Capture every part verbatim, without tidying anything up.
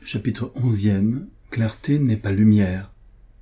Chapitre onzième. Clarté n'est pas lumière.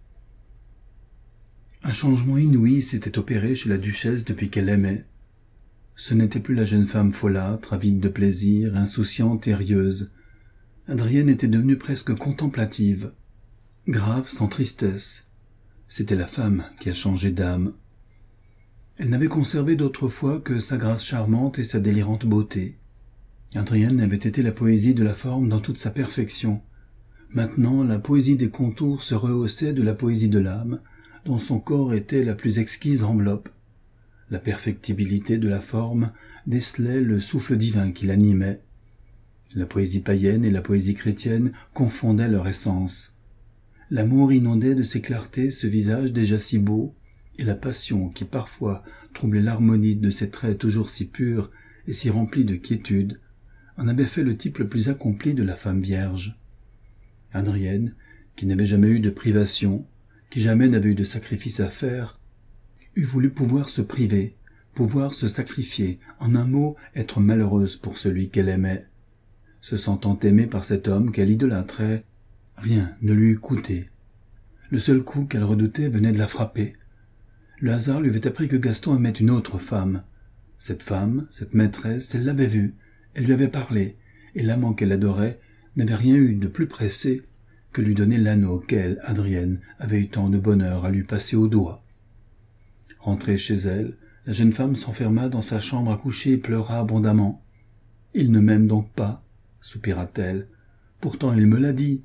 Un changement inouï s'était opéré chez la duchesse depuis qu'elle aimait. Ce n'était plus la jeune femme folâtre, avide de plaisir, insouciante et rieuse. Adrienne était devenue presque contemplative, grave sans tristesse. C'était la femme qui a changé d'âme. Elle n'avait conservé d'autrefois que sa grâce charmante et sa délirante beauté. Adrienne avait été la poésie de la forme dans toute sa perfection. Maintenant, la poésie des contours se rehaussait de la poésie de l'âme, dont son corps était la plus exquise enveloppe. La perfectibilité de la forme décelait le souffle divin qui l'animait. La poésie païenne et la poésie chrétienne confondaient leur essence. L'amour inondait de ses clartés ce visage déjà si beau, et la passion qui parfois troublait l'harmonie de ses traits toujours si purs et si remplis de quiétude, en avait fait le type le plus accompli de la femme vierge. Adrienne, qui n'avait jamais eu de privation, qui jamais n'avait eu de sacrifice à faire, eût voulu pouvoir se priver, pouvoir se sacrifier, en un mot, être malheureuse pour celui qu'elle aimait. Se sentant aimée par cet homme qu'elle idolâtrait, rien ne lui eût coûté. Le seul coup qu'elle redoutait venait de la frapper. Le hasard lui avait appris que Gaston aimait une autre femme. Cette femme, cette maîtresse, elle l'avait vue, elle lui avait parlé, et l'amant qu'elle adorait n'avait rien eu de plus pressé que lui donner l'anneau qu'elle, Adrienne, avait eu tant de bonheur à lui passer au doigt. Rentrée chez elle, la jeune femme s'enferma dans sa chambre à coucher et pleura abondamment. « Il ne m'aime donc pas, soupira-t-elle. Pourtant il me l'a dit.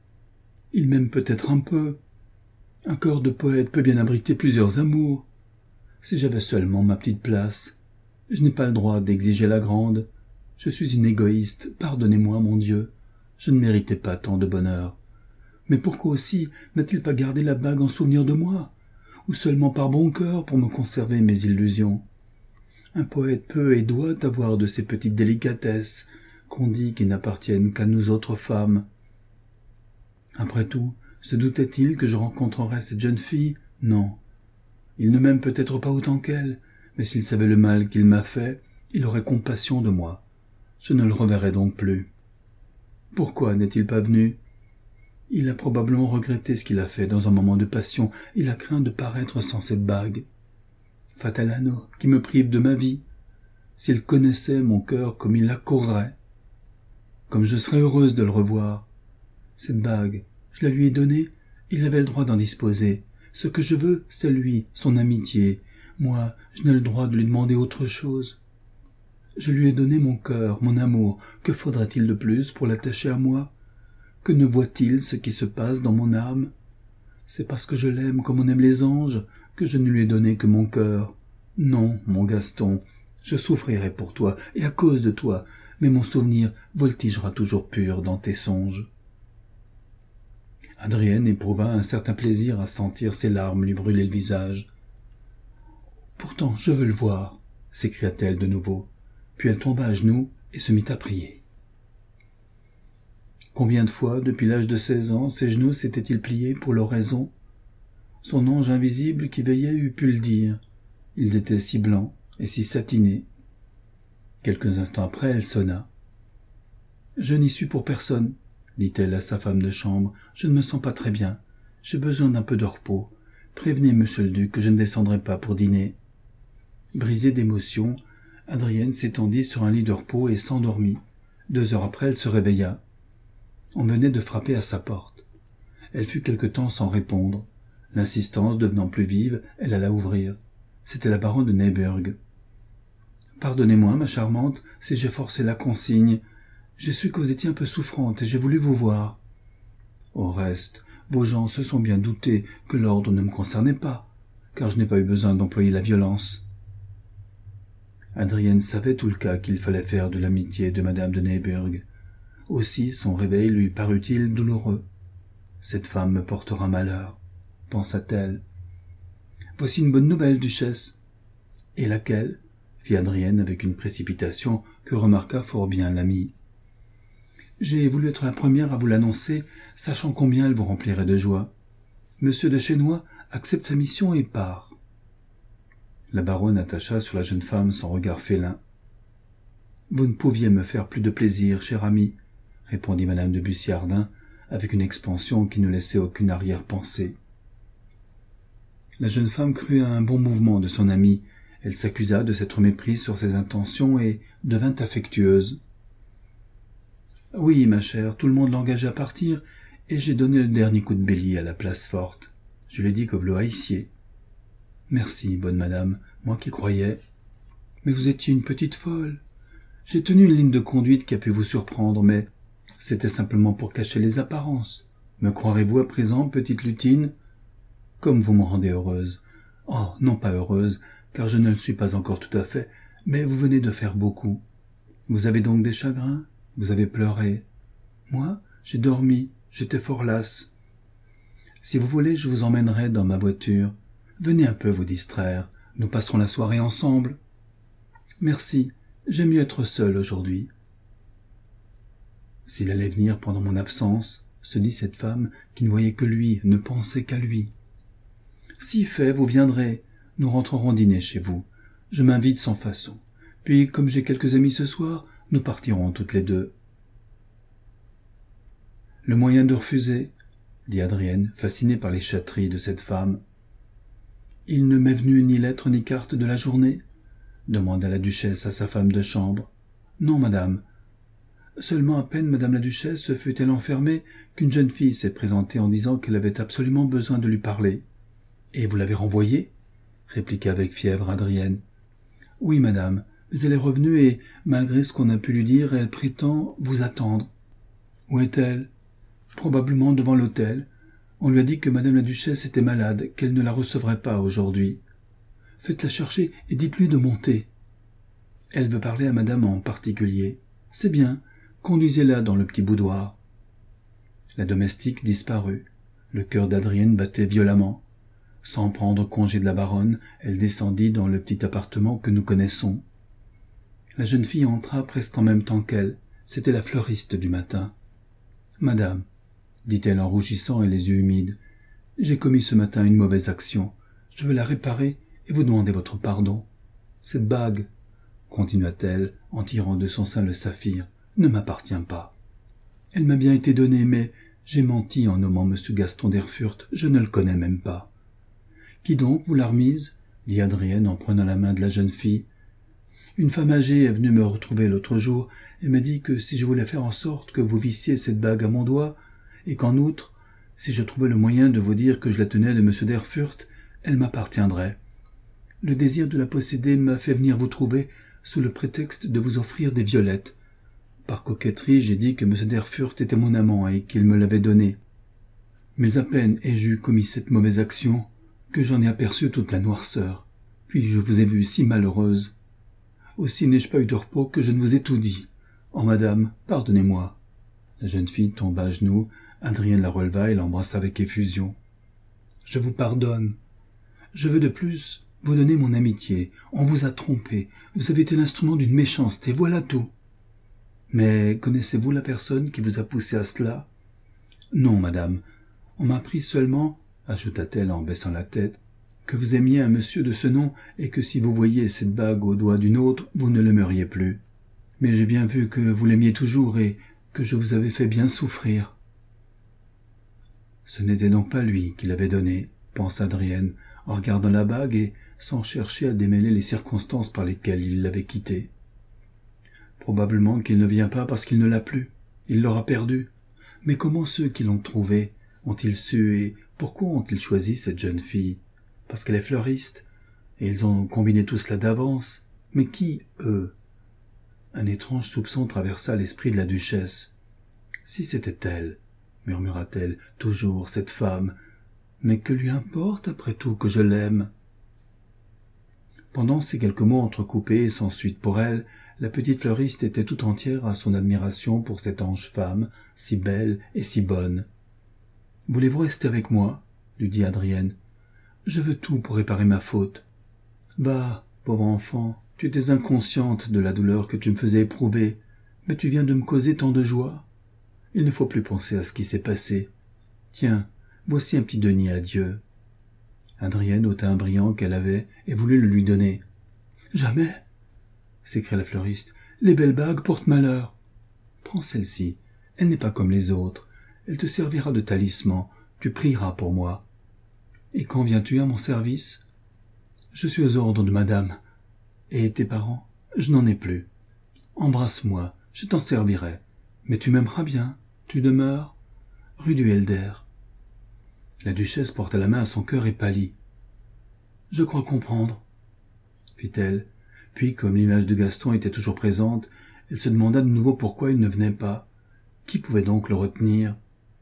Il m'aime peut-être un peu. Un corps de poète peut bien abriter plusieurs amours. Si j'avais seulement ma petite place. Je n'ai pas le droit d'exiger la grande. Je suis une égoïste, pardonnez-moi, mon Dieu. Je ne méritais pas tant de bonheur. Mais pourquoi aussi n'a-t-il pas gardé la bague en souvenir de moi, ou seulement par bon cœur pour me conserver mes illusions? Un poète peut et doit avoir de ces petites délicatesses qu'on dit qui n'appartiennent qu'à nous autres femmes. Après tout, se doutait-il que je rencontrerais cette jeune fille? Non. Il ne m'aime peut-être pas autant qu'elle, mais s'il savait le mal qu'il m'a fait, il aurait compassion de moi. Je ne le reverrai donc plus. Pourquoi n'est-il pas venu? Il a probablement regretté ce qu'il a fait dans un moment de passion. Il a craint de paraître sans cette bague. Fatal anneau qui me prive de ma vie. S'il connaissait mon cœur comme il l'accourrait. Comme je serais heureuse de le revoir. Cette bague, je la lui ai donnée, il avait le droit d'en disposer. Ce que je veux, c'est lui, son amitié. Moi, je n'ai le droit de lui demander autre chose. Je lui ai donné mon cœur, mon amour. Que faudrait-il de plus pour l'attacher à moi? Que ne voit-il ce qui se passe dans mon âme? C'est parce que je l'aime comme on aime les anges que je ne lui ai donné que mon cœur. Non, mon Gaston, je souffrirai pour toi et à cause de toi, mais mon souvenir voltigera toujours pur dans tes songes. Adrienne éprouva un certain plaisir à sentir ses larmes lui brûler le visage. « Pourtant, je veux le voir !» s'écria-t-elle de nouveau. Puis elle tomba à genoux et se mit à prier. Combien de fois, depuis l'âge de seize ans, ses genoux s'étaient-ils pliés pour l'oraison? Son ange invisible qui veillait eût pu le dire. Ils étaient si blancs et si satinés. Quelques instants après, elle sonna. « Je n'y suis pour personne, » dit-elle à sa femme de chambre. « Je ne me sens pas très bien. J'ai besoin d'un peu de repos. Prévenez monsieur le duc que je ne descendrai pas pour dîner. » Brisée d'émotion, Adrienne s'étendit sur un lit de repos et s'endormit. Deux heures après, elle se réveilla. On venait de frapper à sa porte. Elle fut quelque temps sans répondre. L'insistance devenant plus vive, elle alla ouvrir. C'était la baronne de Neyburg. « Pardonnez-moi, ma charmante, si j'ai forcé la consigne. J'ai su que vous étiez un peu souffrante et j'ai voulu vous voir. Au reste, vos gens se sont bien doutés que l'ordre ne me concernait pas, car je n'ai pas eu besoin d'employer la violence. » Adrienne savait tout le cas qu'il fallait faire de l'amitié de madame de Neyburg. Aussi son réveil lui parut-il douloureux. « Cette femme me portera malheur, » pensa-t-elle. « Voici une bonne nouvelle, duchesse. »« Et laquelle ?» fit Adrienne avec une précipitation que remarqua fort bien l'amie. « J'ai voulu être la première à vous l'annoncer, sachant combien elle vous remplirait de joie. Monsieur de Chesnois accepte sa mission et part. » La baronne attacha sur la jeune femme son regard félin. « Vous ne pouviez me faire plus de plaisir, chère amie, » répondit madame de Bussiardin, avec une expansion qui ne laissait aucune arrière-pensée. La jeune femme crut à un bon mouvement de son amie. Elle s'accusa de s'être méprise sur ses intentions et devint affectueuse. « Oui, ma chère, tout le monde l'engageait à partir, et j'ai donné le dernier coup de bélier à la place forte. Je lui ai dit que vous le haissiez. »« Merci, bonne madame, moi qui croyais. Mais vous étiez une petite folle. J'ai tenu une ligne de conduite qui a pu vous surprendre, mais c'était simplement pour cacher les apparences. Me croirez-vous à présent, petite lutine ? Comme vous me rendez heureuse. Oh, non pas heureuse, car je ne le suis pas encore tout à fait, mais vous venez de faire beaucoup. Vous avez donc des chagrins ? Vous avez pleuré. Moi, j'ai dormi, j'étais fort lasse. Si vous voulez, je vous emmènerai dans ma voiture. Venez un peu vous distraire, nous passerons la soirée ensemble. Merci, j'aime mieux être seule aujourd'hui. S'il allait venir pendant mon absence, se dit cette femme qui ne voyait que lui, ne pensait qu'à lui. Si fait, vous viendrez, nous rentrerons dîner chez vous. Je m'invite sans façon. Puis, comme j'ai quelques amis ce soir, nous partirons toutes les deux. Le moyen de refuser, dit Adrienne, fascinée par les chatteries de cette femme. Il ne m'est venu ni lettre ni carte de la journée, demanda la duchesse à sa femme de chambre. Non, madame. Seulement à peine madame la duchesse fut-elle enfermée qu'une jeune fille s'est présentée en disant qu'elle avait absolument besoin de lui parler. Et vous l'avez renvoyée ? Répliqua avec fièvre Adrienne. Oui, madame, mais elle est revenue et, malgré ce qu'on a pu lui dire, elle prétend vous attendre. Où est-elle ? Probablement devant l'hôtel. On lui a dit que madame la duchesse était malade, qu'elle ne la recevrait pas aujourd'hui. Faites-la chercher et dites-lui de monter. Elle veut parler à madame en particulier. C'est bien, conduisez-la dans le petit boudoir. La domestique disparut. Le cœur d'Adrienne battait violemment. Sans prendre congé de la baronne, elle descendit dans le petit appartement que nous connaissons. La jeune fille entra presque en même temps qu'elle. C'était la fleuriste du matin. « Madame, dit-elle en rougissant et les yeux humides, j'ai commis ce matin une mauvaise action. Je veux la réparer et vous demander votre pardon. Cette bague, continua-t-elle en tirant de son sein le saphir, ne m'appartient pas. Elle m'a bien été donnée, mais j'ai menti en nommant M. Gaston d'Erfurt, je ne le connais même pas. Qui donc vous l'a remise ? Dit Adrienne en prenant la main de la jeune fille. Une femme âgée est venue me retrouver l'autre jour et m'a dit que si je voulais faire en sorte que vous vissiez cette bague à mon doigt, et qu'en outre, si je trouvais le moyen de vous dire que je la tenais de M. d'Erfurt, elle m'appartiendrait. Le désir de la posséder m'a fait venir vous trouver sous le prétexte de vous offrir des violettes. Par coquetterie, j'ai dit que M. d'Erfurt était mon amant et qu'il me l'avait donnée. Mais à peine ai-je eu commis cette mauvaise action que j'en ai aperçu toute la noirceur. Puis je vous ai vue si malheureuse. Aussi n'ai-je pas eu de repos que je ne vous ai tout dit. Oh, madame, pardonnez-moi. La jeune fille tomba à genoux, Adrienne la releva et l'embrassa avec effusion. Je vous pardonne. Je veux de plus vous donner mon amitié. On vous a trompé. Vous avez été l'instrument d'une méchanceté. Voilà tout. Mais connaissez-vous la personne qui vous a poussé à cela ? Non, madame. On m'a appris seulement, ajouta-t-elle en baissant la tête, que vous aimiez un monsieur de ce nom et que si vous voyiez cette bague au doigt d'une autre, vous ne l'aimeriez plus. Mais j'ai bien vu que vous l'aimiez toujours et que je vous avais fait bien souffrir. Ce n'était donc pas lui qui l'avait donnée, pensa Adrienne, en regardant la bague et sans chercher à démêler les circonstances par lesquelles il l'avait quittée. Probablement qu'il ne vient pas parce qu'il ne l'a plus. Il l'aura perdue. Mais comment ceux qui l'ont trouvée ont-ils su et pourquoi ont-ils choisi cette jeune fille ? Parce qu'elle est fleuriste, et ils ont combiné tout cela d'avance. Mais qui, eux ? Un étrange soupçon traversa l'esprit de la duchesse. Si c'était elle, murmura-t-elle, toujours cette femme, mais que lui importe après tout que je l'aime ? Pendant ces quelques mots entrecoupés, sans suite pour elle, la petite fleuriste était tout entière à son admiration pour cette ange femme, si belle et si bonne. « Voulez-vous rester avec moi ?» lui dit Adrienne. « Je veux tout pour réparer ma faute. »« Bah, pauvre enfant, tu étais inconsciente de la douleur que tu me faisais éprouver, mais tu viens de me causer tant de joie. Il ne faut plus penser à ce qui s'est passé. Tiens, voici un petit denier à Dieu. » Adrienne ôta un brillant qu'elle avait et voulut le lui donner. « Jamais !» s'écria la fleuriste. « Les belles bagues portent malheur. »« Prends celle-ci. Elle n'est pas comme les autres. Elle te servira de talisman. Tu prieras pour moi. Et quand viens-tu à mon service? Je suis aux ordres de madame. Et tes parents? Je n'en ai plus. Embrasse-moi, je t'en servirai. Mais tu m'aimeras bien. Tu demeures rue du Helder. La duchesse porta la main à son cœur et pâlit. « Je crois comprendre, » fit-elle. Puis, comme l'image de Gaston était toujours présente, elle se demanda de nouveau pourquoi il ne venait pas. Qui pouvait donc le retenir?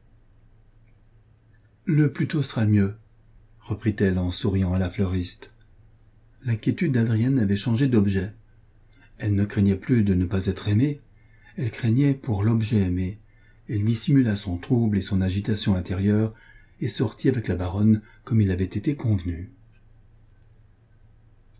« Le plus tôt sera le mieux, » reprit-elle en souriant à la fleuriste. L'inquiétude d'Adrienne avait changé d'objet. Elle ne craignait plus de ne pas être aimée, elle craignait pour l'objet aimé. Elle dissimula son trouble et son agitation intérieure et sortit avec la baronne comme il avait été convenu.